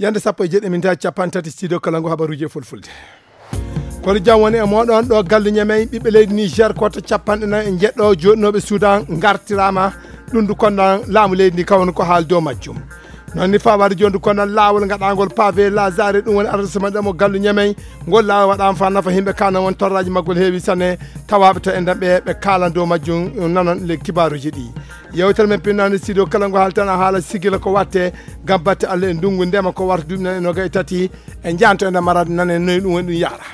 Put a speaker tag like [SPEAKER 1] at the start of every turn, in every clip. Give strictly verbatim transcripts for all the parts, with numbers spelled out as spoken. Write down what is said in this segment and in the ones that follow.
[SPEAKER 1] yande sappo e jeɗɗi minta capan tati studio Kalangu habaruji fulfulde kono jam woni e moɗon ɗo galle ñamey ɓiɓɓe leydi Niger koto capanɗe nayi e jeɗɗo joɗnoɓe Soudan gartirama ɗum du kondan laamu leydi ndi kawon ko haal dow majjum non ni fawade jondu kondan laawol gaɗagol pavé lazare ɗum woni arrondissement ɗemo galle ñamey ngol laawol waɗama fa nafa himɓe kana won torraji maggol heewi sanne tawaɓe to enɗan ɓe ɓe kalan dow majjum nanon le kibaruji ɗi yewtere men pinnani studio Kalangu haaltan a haala sigila ko watte gam batte Allah e ndungu ndema ko warta duuɓi nane noga e tati e janto enda marade nane noyi ɗum woni ɗum yaara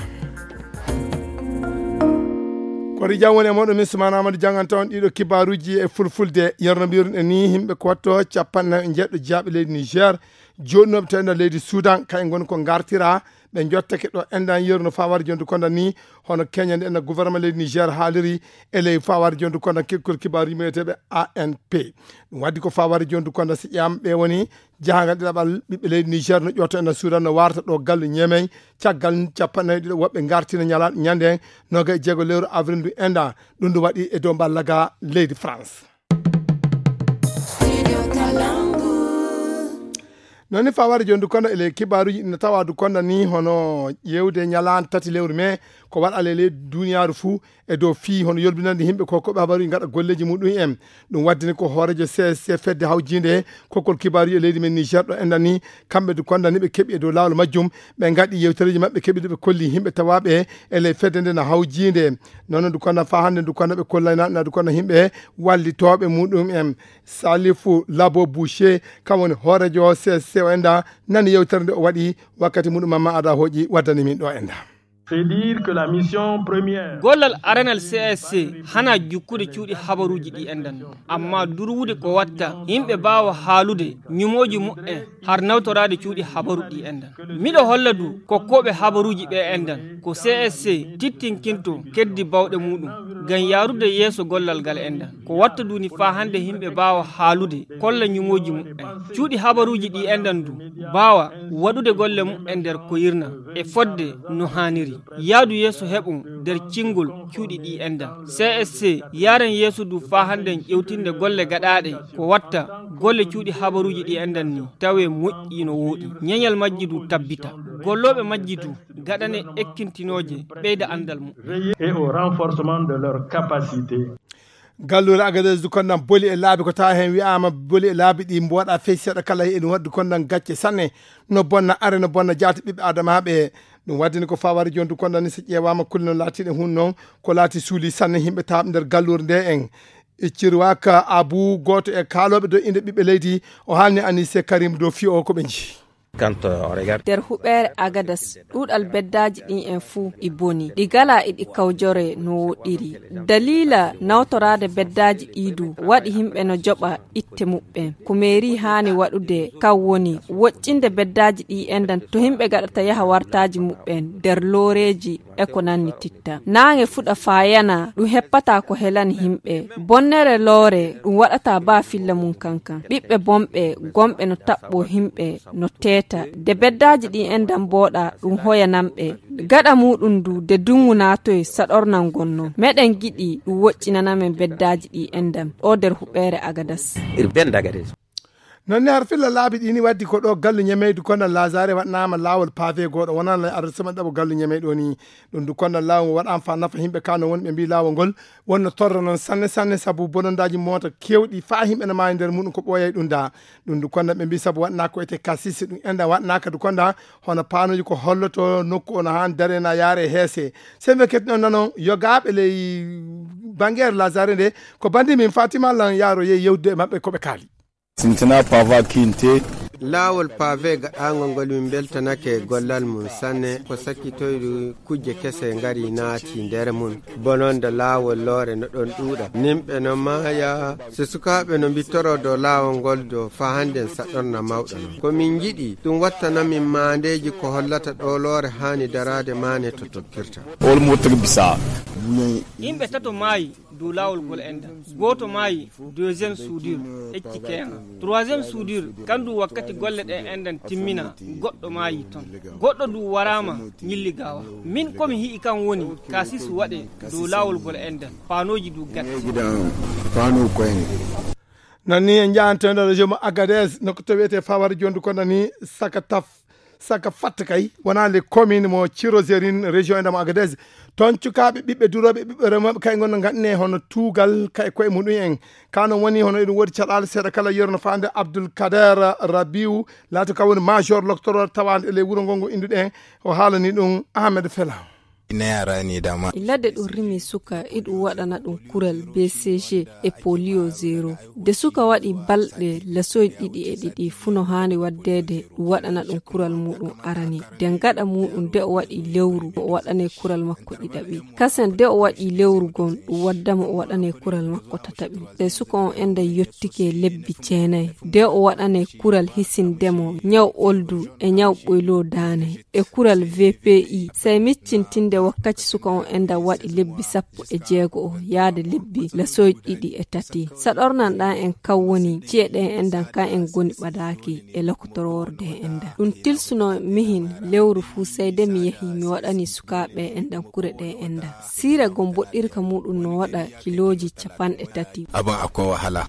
[SPEAKER 1] koto jam woni e moɗo min Soumana Amadou janganta on ɗiɗo kibaruji e fulfulde yerno mbiruɗen e ni yimɓe ko watto capanɗe e jeɗɗo jaaɓe leydi Niger joɗnoɓe to enda leydi Soudan kay gon ko gartira ɓe jottake ɗo endan yerno fawade jondu konda ni hono keñande enda gouvernement leydi Niger haaliri e ley fawade jondu konda kekkol kibaru yimeteɓe A N P ɗum waddi ko fawade jondu konda si ƴam ɓe woni jahangal ɗiɗaɓal ɓiɓɓe leydi Niger no ƴotto enda Soudan no warta ɗo galle ñemey caggal capanɗe ɗiɗo woɓɓe gartina ñala ñande noga e jeego lewru avril ndu enda ɗum ndu waɗi e dow ballaga leydi France non ni fawade jondu konda ele kibaruji ina tawadu konda ni hono yewde ñalan tati lewru me ko waɗa lele duniyaru fuu e dow fi hono yolbinande himɓe ko koɓe habaru gaɗa golleji muɗum en ɗum waddini ko hoorejo C S C fedde hawjinde kokol kibaru e leydi men Niger ɗo enɗan ni kamɓe du konda ni ɓe keeɓi e dow lawol majjum ɓe gaɗi yewtereji mabɓe keeɓi ɓe kolli himɓe tawaɓe e ley fedde nde no hawjinde noon du konda fa hande du konda ɓe kollayna du konda himɓe wallitoɓe muɗum en Salifou Labo Boucher kam woni hoorejo C S C o enda nani yewtere nde o waɗi wakkati muɗum mamma ada hoƴi waddani min ɗo enda
[SPEAKER 2] C'est dire que la mission première
[SPEAKER 3] gollal aranal C S C hana jukkude cuuɗi habaruji ɗi endan amma durwude ko watta yimɓe bawa haalude ñumoji mu'en har nawtorade cuuɗi habaru ɗi endan miɗo holla du kokkoɓe habaruji ɓe endan ko C S C tittinkinto keddi bawɗe muɗum gam yarude yeeso gollal gal endan ko watta duni fa hande yimɓe bawa haalude kolla ñumoji mu'en cuuɗi habaruji ɗi endan du bawa waɗude golle mu'en nder ko yirna e fodde no haniri yaadu yeeso heɓum nder cingol cuuɗi ɗi endan C S C yaren yeeso du fa handen ƴewtinde golle gaɗaɗe ko watta golle cuuɗi habaruji ɗi endan ni tawe moƴƴi no wooɗi ñeñal majji du tabbita golloɓe majji du gaɗane ekkintinoje ɓeyda andal mum
[SPEAKER 2] et au renforcement de leur capacité
[SPEAKER 1] gallure Agadez du kondan boli e laabi ko tawa hen wi'ama boli e laabi ɗi mbo waɗa fey seeɗa kala e ɗum wadde kondan gacce sanne no bonna are no bonna jaati ɓiɓɓe adamaɓe ɗum waddini ko fawade jondu kondan ni so ƴeewama kulle no laatiɗe hun noon ko laati suuli sanne himɓe tawaɓe nder gallure nde en e cirwaka Abou goto e kaaloɓe dow inde ɓiɓɓe leydi o haalni Anissé Karim dow fi o koɓe jii
[SPEAKER 4] Quand on regarde
[SPEAKER 5] der huɓere Agadas ɗuɗal beddaji ɗin en fuu i boni ɗi gala e ɗi kawjore no woɗɗiri dalila nawtorade beddaji ɗidu waɗi himɓe no joɓa itte muɓɓen ko mairie hani waɗude kaw woni woccinde beddaji ɗi endan to himɓe gaɗata yaha wartaji muɓɓen nder looreji e ko nanni titta nange fuɗa fayana ɗum heppata ko helani himɓe bonnere loore ɗum waɗata ba filla mum kankan ɓiɓɓe bomɓe gomɓe no taɓɓo himɓe no te de beddaji ɗi endan boɗa ɗum hoyanamɓe gaɗa muɗum du de dungu natoye saɗornan gonno meɗen giɗi ɗum woƴƴinanamen beddaji ɗi endan ɗo nder huɓere Agadas
[SPEAKER 4] urbaine d'Agadez
[SPEAKER 1] non ni har filla laabi ɗini waddi ko ɗo galle ñameydu kondan lazare waɗnama lawol pavé goɗo wonano arrondissement ɗaɓo galle ñamey ɗo ni ɗum du kondan lawol waɗama fa nafa himɓe kano wonɓe mbi lawol ngol wonno torra noon sanne sanne saabu bonondaji mota kewɗi fa himɓe ne mayi nder muɗum ko ɓooyay ɗum da ɗum du kondan ɓe mbi saabu waɗnaka ko ete kasisi ɗum enda waɗnaka du konda hono panoji ko holloto nokku ono han darena yaare heese sembe ketno nanon yogaɓe ley banguére lazare nde ko bandi min Fatima lan yaaro yeyi yewde mabɓe koɓe kaali
[SPEAKER 6] sintina pava kinte
[SPEAKER 7] laawol pavé gaɗagol ngol min beltanake gollal mum sanne ko sakkitoyɗu kujje kese ngari naati nder mum bononde laawol loore no ɗon ɗuuɗa nimɓe no maaya so sukaɓe no mbittoro dow laawol ngol do fa hannden saɗorna mawɗo no komin jiɗi ɗum wattanamin mandeji ko hollata ɗo loore hani darade mane to tokkirta
[SPEAKER 6] olmotir bisa
[SPEAKER 3] yimɓe tato maayi dow laawol ngol endan goto maayi deuxiéme soudure ecci keena troisiéme soudure kandu wakkati golle ɗe endan timmina goɗɗo maayi ton goɗɗo du warama ñilli gawa min komi hi'i kan woni kasis waɗe dow laawol ngol endan panoji du gat
[SPEAKER 6] pano koyne
[SPEAKER 1] nani en jaantendo région Agadez nokko to wiyete fawade jondu kono ni saka taf saka fatta kay wona le commune mo Cirozérine région e ndamo Agadez ton cukaɓe ɓiɓɓe duroɓe ɓiɓɓe remoɓe kay gonno ganne hono tugal kay koye muɗum en kano woni hono eɗum woodi caɗale seeɗa kala yerno fande Abdoul Kader Rabiou laato ka woni major loctoror tawande ele wuuro ngo ngo induɗen o haalani ɗum Ahmed Fela
[SPEAKER 8] neyarani dama
[SPEAKER 5] ilade ɗum rimi suka iɗum waɗana ɗum kural B C G e polio zero de suka waɗi balɗe lasoy ɗiɗi e ɗiɗi funo hani waddede ɗum waɗana ɗum kural muɗum arani den gaɗa muɗum de o waɗi lewru o waɗane kural makko ɗiɗaɓi kasen de o waɗi lewru gon ɗum waddama o waɗane kural makko tataɓi de suka on enda yottike lebbi ceenayi de o waɗane kural hisindemo nyaw oldu e nyaw ɓoylo dane e kural V P I say miccintinde wakkati suka on enda waɗi lebbi sappo e jeego o yaade lebbi lasoy ɗiɗi e tati saɗornan ɗan en kawwoni ci'e ɗen endan ka en goni ɓadaki e lokotororde enda ɗum tilsuno mihin lewru fu sayde mi yehi mi waɗani sukaɓe endan kure ɗe enda sira gon boɗɗirka muɗum no waɗa kiloji capanɗe tati
[SPEAKER 8] abin akwai wahala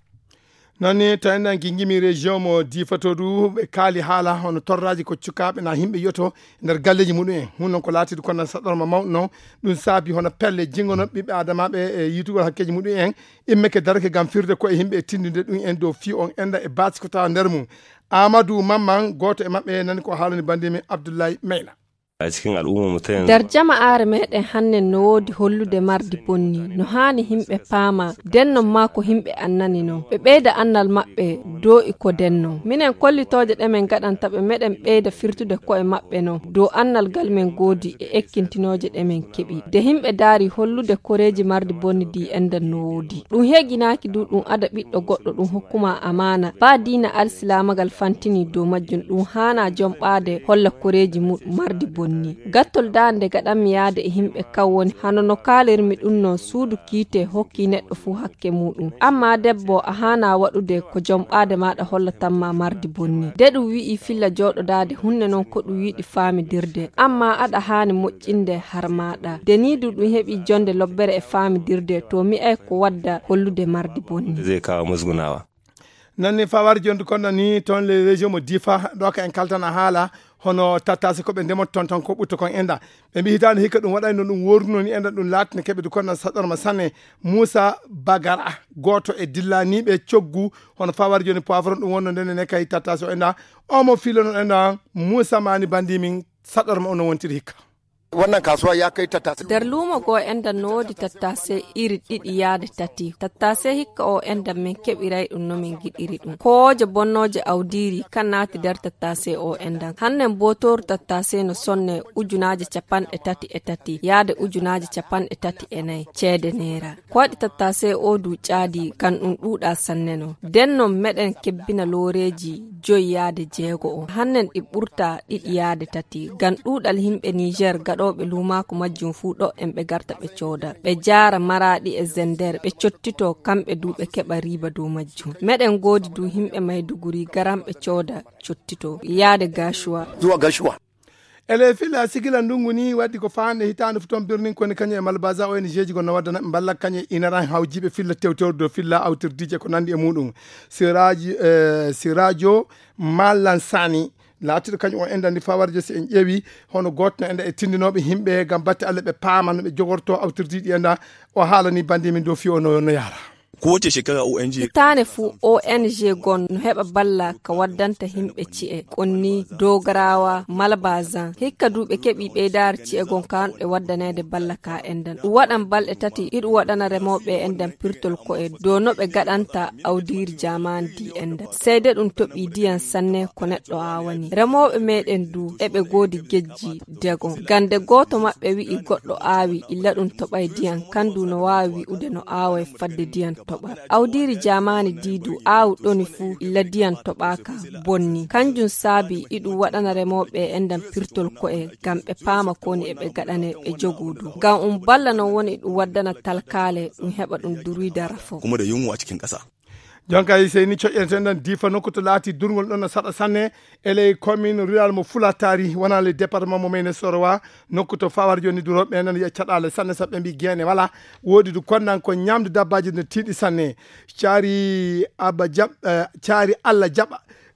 [SPEAKER 1] nani tawenda gingimi région mo difato du ɓe kaali haala hono torraji ko cukaɓe na himɓe yoto nder galleji muɗum en hun noon ko laatiɗo kono saɗorma mawɗo noon ɗum saabi hono pelle jingono ɓiɓɓe adamaɓe e yitugol hakkeji muɗum en immeke darake gam firde koye himɓe e tindinde ɗum en dow fi on enda e basi ko tawa nder mum Amadou Mamman goto e mabɓe nani ko haalani bandimi Abdoulaye Meyna
[SPEAKER 9] a cikin al'umma mutum
[SPEAKER 5] dar jama'are meɗen hannen no wodi hollude mardi bonni no hani himɓe paama dennon ma ko himɓe annani no ɓe ɓeyda annal maɓɓe dow iko denno minen kollitoje ɗemen gaɗanta ɓe meɗen ɓeyda firtude koye maɓɓe no dow annal gal men goodi e ekkintinoje ɗemen keɓi de himɓe daari hollude koreji mardi bonni di endan no wodi ɗum heginaki du ɗum ada ɓiɗɗo goɗɗo ɗum hokkuma amana ba dina alsilamagal fantini dow majjum ɗum hana jomɓade holla koreji muɗum mardi bonni gattol dande gaɗan mi yaade e himɓe kawwoni hano no kaalirmi ɗum no suudu kiite hokki neɗɗo fu hakke muɗum amma debbo a hana waɗude ko jomɓade maɗa hollatanma mardi bonni de ɗum wi'i filla joɗodade hunde noon ko ɗum yiɗi faamidirde amma aɗa hani moƴƴinde har maɗa deni du ɗum heɓi jonde lobbere e faamidirde to mi ay ko wadda hollude mardi bonni
[SPEAKER 9] zai kawo musgunawa
[SPEAKER 1] nanni fawar jonde kono ni ton le région mo difa ɗo ka en kaltana haala hono tattase koɓe ndemot ton ton ko ɓutta kon enda ɓe mbi hitande hikka ɗum waɗani no ɗum worduno ni enda ɗum latine keɓe du kono saɗorma sanne Moussa Bagara goto e dillaniɓe coggu hono fawar joni poivron ɗum wonno ndene ne kay tattase o enda omo filono enda Moussa mani bandimin saɗorma ono wontiri hikka
[SPEAKER 10] wannan kasuwa ya kai tattase
[SPEAKER 5] der lumo go enda no wodi tattase iri ɗiɗi yaade tati tattase hikka o enda min keɓiray ɗum no min giɗiri ɗum kooje bonnoje awdiri kan naati der tattase o enda hannen botoru tattase no sonne ujunaje capanɗe tati e tati yaade ujunaje capanɗe tati e nayyi ceede naira ko waɗi tattase o du caadi kan ɗum ɗuuɗa sanne no den non meɗen kebbina looreji joyi yaade jeego o hannen ɗi ɓurta ɗiɗi yaade tati gan ɗuuɗal himɓe Niger gaɗoɓe lumako majjum fu ɗo en ɓe garta ɓe cooda ɓe jaara Maradi e Zender ɓe cottito kamɓe du ɓe keɓa riba dow majjum meɗen goodi du himɓe Maiduguri garam ɓe cooda cottito yaade Gashuwa
[SPEAKER 10] zuwa Gashuwa
[SPEAKER 1] ele filla sigila ndungu ni waddi ko faande hitande futon birnin koni kañe e Malbaza O N G ji gonno waddana ɓe balla kañe inaran hawjiɓe filla tewtewde dow filla awtirdije ko nandi e muɗum siraji uh, siradio Malansani laatiɗo kañum o endandi fawarjo si en ƴeewi hono goto no enda e tindinoɓe himɓe gam batte Allah ɓe paama no ɓe jogorto awtirdiɗi enda o haalani bandimin dow fiyo no no yaara
[SPEAKER 11] kowace shekara O N G
[SPEAKER 5] tane fu O N G gon no heɓa balla ka waddanta himɓe ci'e konni dogarawa Malbazan hikka duɓe keɓi ɓeydar ci'e gon kan ɓe waddanede balla ka endan ɗum waɗan balɗe tati iɗum waɗana remoɓe endan pirtol ko e dow no ɓe gaɗanta awdiri jamani di endan seyde ɗum toɓi diyan sanne ko neɗɗo awani remoɓe meɗen du eɓe goodi gejji degon gande goto maɓɓe wi'i goɗɗo aawi illa ɗum toɓay diyan kandu no wawi wi'ude no awa e fadde diyan toɓa awdiri jamani didu awu ɗoni fu illa diyan toɓaka bonni kanjum saabi iɗum waɗana remoɓe endan pirtol ko'e gam ɓe paama koni eɓe gaɗane ɓe jogudu gam um balla non woni ɗum waddana talkale ɗum heɓa ɗum durida rafo
[SPEAKER 11] kuma da yunwa cikin ƙasa
[SPEAKER 1] jonka seyni coƴƴenten ɗan difa nokku to laati durgol ɗon no saɗa sanne ele commune rural mo Fulatari wona le département mo mene Sorowa nokku to fawar joni duroɓe nan ya caɗale sanne saɓe mbi guene wala woodi du konnan ko ñamde dabbaji no tiiɗi sanne caari aba jab caari Allah jaɓa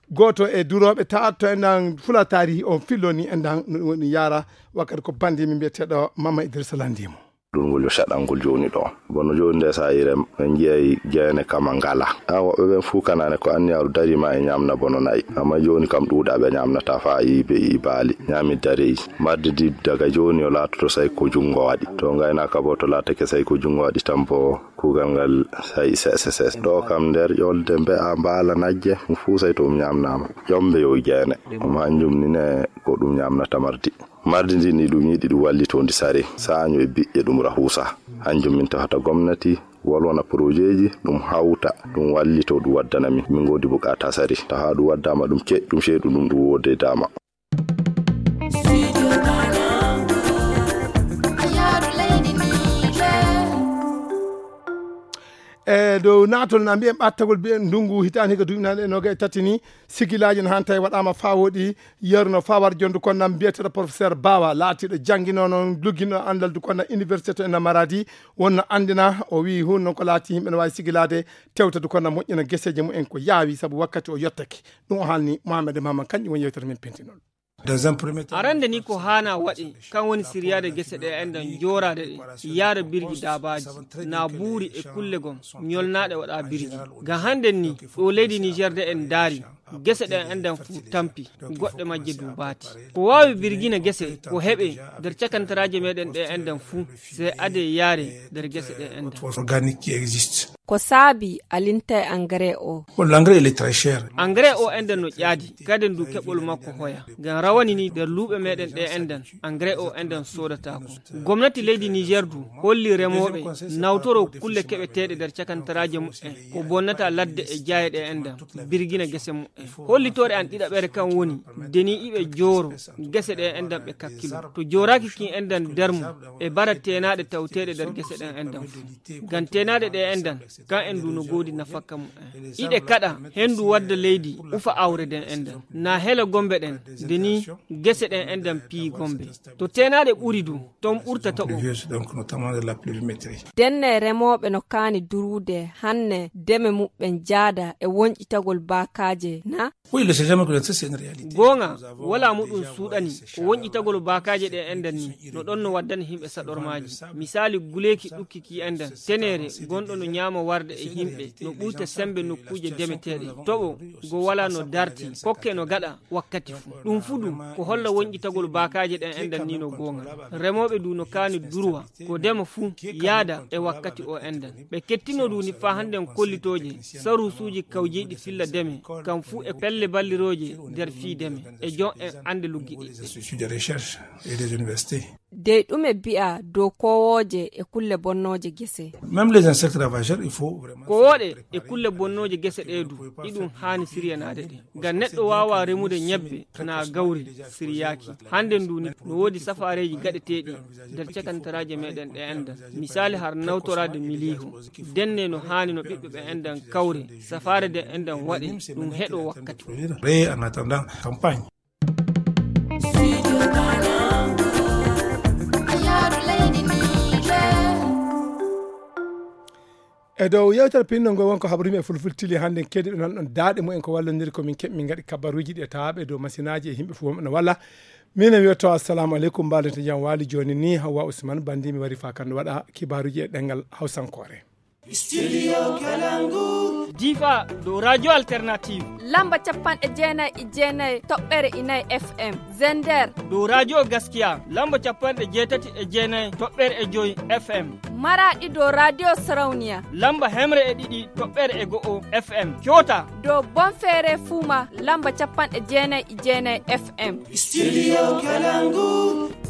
[SPEAKER 1] goto e duroɓe taatto endan fula tarihi on filloni endan woni yara wakkati ko bandi min biyeteɗo Mama Idrissa Landimo
[SPEAKER 12] ɗum yo shaɗangol joni ɗo bono joni nde sa yire en jeeyi jeene kama ngala a woɓɓe ɓen fuu kanane ko anniyaru darima e ñamna bono nayi amma joni kam ɗuuɗaɓe ñamnata fa yiɓe yi baali ñami dareji marde di daga joni o laatoto say ko jungo waɗi to gaynaka bo to laatake say ko jungo waɗi tan bo kugal ngal say S S S ɗo kam nder ƴolde mbe a mbaala najje ɗum fuu say to ɗum ñamnama ƴombe yo jeene omo hanjum nine ko ɗum ñamnata mardi mardi ndi ni ɗum yiɗi ɗum wallitondi sare saño e biƴƴe ɗum rahusa hanjum min tawata gomnati wolwona projet ji ɗum hawta ɗum wallito ɗum waddana min min godi bukata sare tawa ɗum waddama ɗum ke ɗum sheeɗu ɗum ɗum wode dama
[SPEAKER 1] e dow natol na mbiyen ɓattagol mbiyen ndungu hitani higa duɓinade noga e tati ni sigilaji no han tawi waɗama fa woɗi yerno fawar jondu konnam mbiyeteɗo professeur Bawa laatiɗo janguinono luggino andal du konna université to ena Maradi wonno andina o wi hun noon ko laati yimɓe ne wawi sigilade tewta du konna moƴƴina gueseji mumen ko yaawi saabu wakkati o yettake ɗum o haalni Mohamed Mama kañƴi woni yewtere men pentinol
[SPEAKER 3] arande ni ko hana waɗi kan woni siriyade gese ɗe enɗan jorade ɗe yaara birgi dabaji na buuri e kulle gon ñolnaɗe waɗa birgi ga handen ni ɗo leydi Niger de en daari gese ɗen enɗan fu tampi goɗɗe majje dubati ko wawi birgina gese ko heɓe nder cakantaraje meɗen ɗe enɗan fu se ade yaare nder gese ɗe enɗan
[SPEAKER 5] ko saabi alinta e engrais o
[SPEAKER 13] l'engrais il est très cher
[SPEAKER 3] engrais o enɗan no ƴaadi kadi ndu keɓol makko hoya ngam rawani ni nder luuɓe meɗen ɗe enɗan engrais o enɗan sodatako gomnati leydi Niger du holli remoɓe nawtoro kulle keɓeteɗe nder cakantaraje mu'en ko bonnata ladde e jaaye ɗe enɗan birgina gese mu'en hollitore an ɗiɗaɓere kan woni deni iɓe jooro gese ɗe enɗan ɓe kakkilo to joraki kin enɗan dermu e bara tenaɗe tawteɗe nder gese ɗen enɗan fu ngam tenaɗe ɗe enɗan kan en du no godi nafakka mu'en iɗe kaɗa hendu wadda leydi ufa awre den enɗan na hela gombe ɗen deni gese ɗen enɗan pii gombe to tenaɗe ɓuri du ton ɓurtata o
[SPEAKER 5] denne remoɓe no kaani durude hanne deme muɓɓen jaada e wonƴitagol bakaje na gonga
[SPEAKER 3] wala muɗum suuɗani ko wonƴitagol bakaje ɗe enɗan ni no ɗon no waddani himɓe saɗormaji misali guleki ɗukkiki enɗan tenere gonɗo no ñama warde e himɓe no ɓurta sembe nokkuje demeteɗe toɓo go wala no darti kokke no gaɗa wakkati fu ɗum fu ɗum ko holla wonƴitagol bakaje ɗen enɗan ni no gonga remoɓe du no kaani durwa ko dema fu yaada e wakkati o enɗan ɓe kettino du ni fa hannden kollitoje sarusuji kawjeɗi filla deme kam fu e pelle balliroje nder fii deme e jon en ande luggiɗi
[SPEAKER 5] de ɗume bi'a dow kowoje e kulle bonnoje gese
[SPEAKER 13] même les insectes ravageurs il faut vraiment
[SPEAKER 3] kowoɗe e kulle bonnoje gese ɗe du ɗiɗum hani siriyanade ɗe ngam neɗɗo wawa remude ñebbe na gawri siriyaki hande nduni no wodi safareji gaɗeteɗi nder cakantaraje meɗen ɗe enɗan misali har nawtorade milihu denne no hani no ɓiɓɓe ɓe enɗan kawre safare de enɗan waɗe ɗum heɗo wakkati
[SPEAKER 13] en attendant campagne
[SPEAKER 1] e dow yewtere pinno ngo wonko habaruji e fulfultili hannde keɗiɓe noon ɗon daaɗe mumen ko wallodiri komin keɓ min gaɗi kabaruji ɗi e tawaɓe dow machine aji e yimɓe fof wonɓe no walla min e wiyoto assalamu aleykum mbalente jam waali joni ni Hawa Ousmane bandimi wari fa kande waɗa kibaruji e ɗengal hawsankore
[SPEAKER 14] Studio Kalangu
[SPEAKER 3] Difa do radio alternative
[SPEAKER 5] lamba capanɗe jeenayi e jeenayi toɓɓere inayi F M Zender
[SPEAKER 3] do radio gaskiya lamba capanɗe jeetati e jeenayi toɓɓere e joyi F M
[SPEAKER 5] Maradi do radio Sarauniya
[SPEAKER 3] lamba hemre e ɗiɗi toɓɓere e go'o F M Kyota
[SPEAKER 5] do Bonfere Fuma lamba capanɗe jeenayi e jeenayi F M
[SPEAKER 14] Studio Kalangu